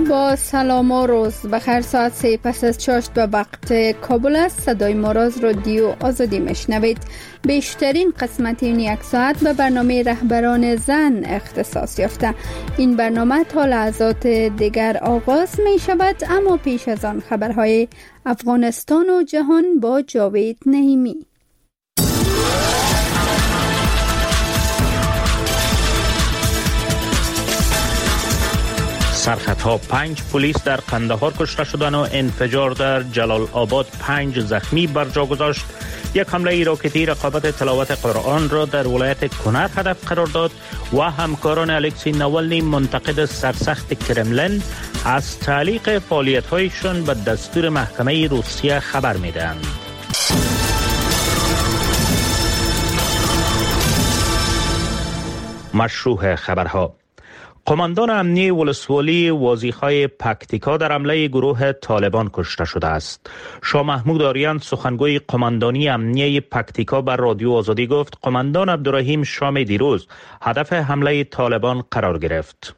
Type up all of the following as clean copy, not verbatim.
با سلام و روز بخیر. ساعت 3 پس از چاشت به وقت کابل است. صدای ما را از رادیو آزادی میشنوید. بیشترین قسمت این یک ساعت به برنامه رهبران زن اختصاص یافته. این برنامه تا لحظات دیگر آغاز می شود، اما پیش از آن خبرهای افغانستان و جهان با جاوید نعیمی. سرخطها 5 پلیس در قندهار کشته شدند و انفجار در جلال آباد 5 زخمی بر جا گذاشت. یک حمله راکتی رقابت تلاوت قرآن را در ولایت کنر هدف قرار داد و همکاران الکسی نوالنی منتقد سرسخت کرملین از تعلیق فعالیت‌هایشان به دستور محکمه روسیه خبر می‌دهند. مشروع خبرها: قماندان امنیه ولسوالی وازیخای پکتیکا در حمله گروه طالبان کشته شده است. شاه محمود آریان سخنگوی قماندانی امنیه پکتیکا بر رادیو آزادی گفت قماندان عبدالرحیم شام دیروز هدف حمله طالبان قرار گرفت.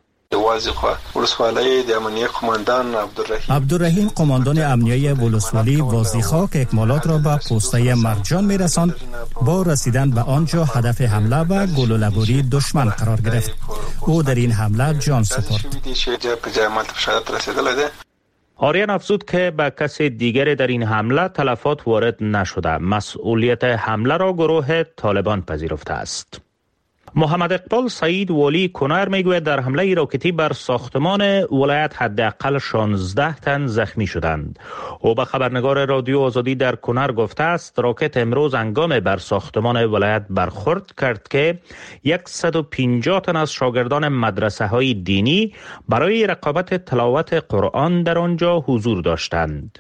عبدالرحیم قماندان امنیه ولسوالی وازیخا که اکمالات را به پوسته مرجان میرساند با رسیدن به آنجا هدف حمله و گل و لگوری دشمن قرار گرفت. او در این حمله جان سپرد. آریان افزود که به کس دیگری در این حمله تلفات وارد نشده. مسئولیت حمله را گروه طالبان پذیرفته است. محمد اقبال سعید والی کنر میگوید در حمله راکتی بر ساختمان ولایت حداقل 16 تن زخمی شدند. او به خبرنگار رادیو آزادی در کنر گفته است راکت امروز هنگام بر ساختمان ولایت برخورد کرد که 150 تن از شاگردان مدرسه های دینی برای رقابت تلاوت قرآن در آنجا حضور داشتند.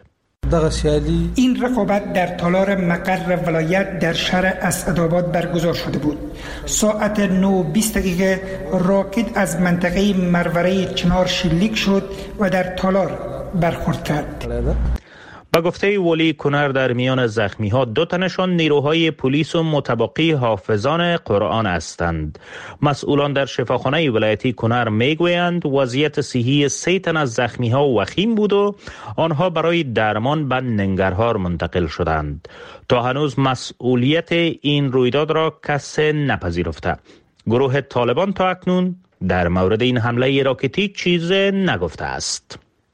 این رقابت در تالار مقر ولایت در شهر اسعدآباد برگزار شده بود. ساعت 9:20 راکت از منطقه مروره چنار شلیک شد و در تالار برخورد کرد. به گفته ولی کنر در میان زخمی ها 2 تنشان نیروهای پلیس و متبقی حافظان قرآن هستند. مسئولان در شفاخانه ولایتی کنر میگویند وضعیت صحی 3 تن از زخمی ها وخیم بود و آنها برای درمان به ننگرهار منتقل شدند. تا هنوز مسئولیت این رویداد را کسی نپذیرفته. گروه طالبان تا اکنون در مورد این حمله راکتی چیزی نگفته است.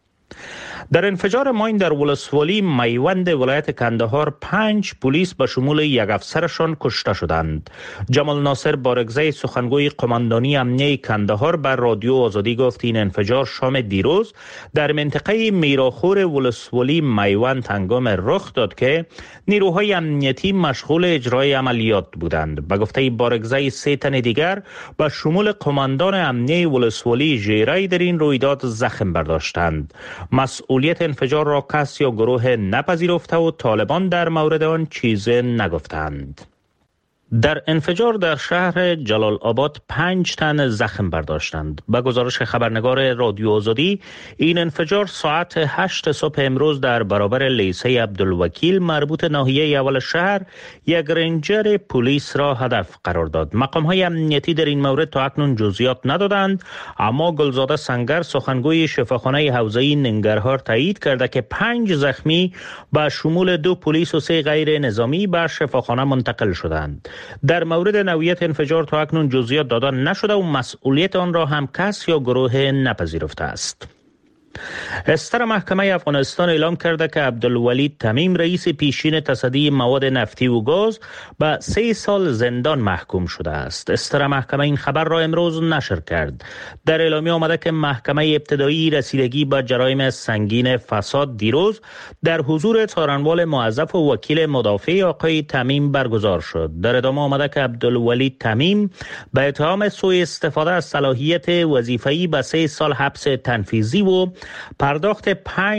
در انفجار ماین در ولسوالی میوند ولایت کندهار 5 پلیس به شمول یک افسرشان کشته شدند. جمال ناصر بارگزی سخنگوی قماندانی امنیه کندهار بر رادیو آزادی گفت این انفجار شام دیروز در منطقه میراخور ولسوالی میوند هنگام رخ داد که نیروهای امنیتی مشغول اجرای عملیات بودند. به گفته بارگزی 3 تن دیگر به شمول قماندان امنیه ولسوالی ژیرای در این رویداد زخم برداشتند. مسئولیت انفجار را کس یا گروه نپذیرفته و طالبان در مورد آن چیزی نگفتند. در انفجار در شهر جلال آباد 5 تن زخم برداشتند. به گزارش خبرنگار رادیو آزادی این انفجار ساعت 8 صبح امروز در برابر لیسه عبدالوکیل مربوط ناحیه اول شهر یک رنجر پلیس را هدف قرار داد. مقام‌های امنیتی در این مورد تا اکنون جزئیات ندادند، اما گلزاده سنگر سخنگوی شفاخانه حوزه‌ای ننگرهار تایید کرده که 5 زخمی به شمول 2 پلیس و 3 غیر نظامی به شفاخانه منتقل شدند. در مورد نوعیت انفجار تا اکنون جزئیات داده نشده و مسئولیت آن را هم کس یا گروه نپذیرفته است. استر محکمه افغانستان اعلام کرده که عبدالولی تمیم رئیس پیشین تصدی مواد نفتی و گاز به 3 سال زندان محکوم شده است. استر محکمه این خبر را امروز نشر کرد. در اعلامیه آمده که محکمه ابتدایی رسیدگی به جرایم سنگین فساد دیروز در حضور څارنوال موظف و وکیل مدافع آقای تمیم برگزار شد. در ادامه آمده که عبدالولی تمیم به اتهام سوء استفاده از صلاحیت وظیفه‌ای به 3 سال حبس تنفیذی و پرداخت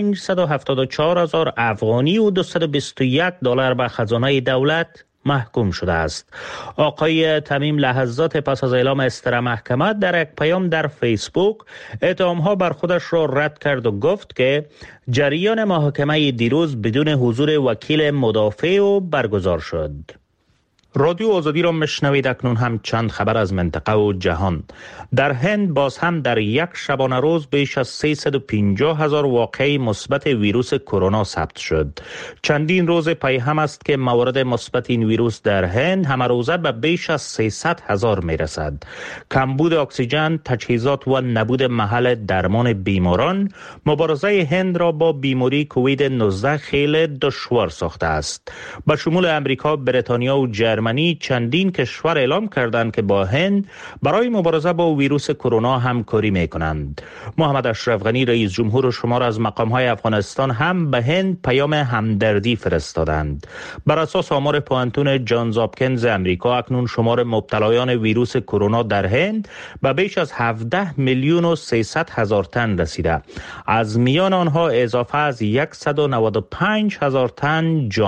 574,000 افغانی و $221 به خزانه دولت محکوم شده است. آقای تمیم لحظات پس از اعلام استر محکمه در یک پیام در فیسبوک اتهام‌ها بر خودش را رد کرد و گفت که جریان محاکمه دیروز بدون حضور وکیل مدافع برگزار شد. رادیو آزادی را مشنوید. اکنون هم چند خبر از منطقه و جهان. در هند باز هم در یک شبانه روز بیش از 350,000 واقعه مثبت ویروس کرونا ثبت شد. چندین روز پی هم است که موارد مثبت این ویروس در هند همه روزه به بیش از 300,000 می رسد. کمبود اکسیژن، تجهیزات و نبود محل درمان بیماران مبارزه هند را با بیماری کووید 19 خیلی دشوار ساخته است. به شمول امریکا، بریتانیا و جرمنی چندین کشور اعلام کردند که با هند برای مبارزه با ویروس کرونا همکاری می‌کنند. محمد اشرف غنی رئیس جمهور شمار از مقام‌های افغانستان هم به هند پیام همدردی فرستادند. بر اساس آمار پوانتون جانز هاپکینز امریکا، اکنون شمار مبتلایان ویروس کرونا در هند به بیش از 17,300,000 تن رسیده. از میان آنها اضافه از 195,000 تن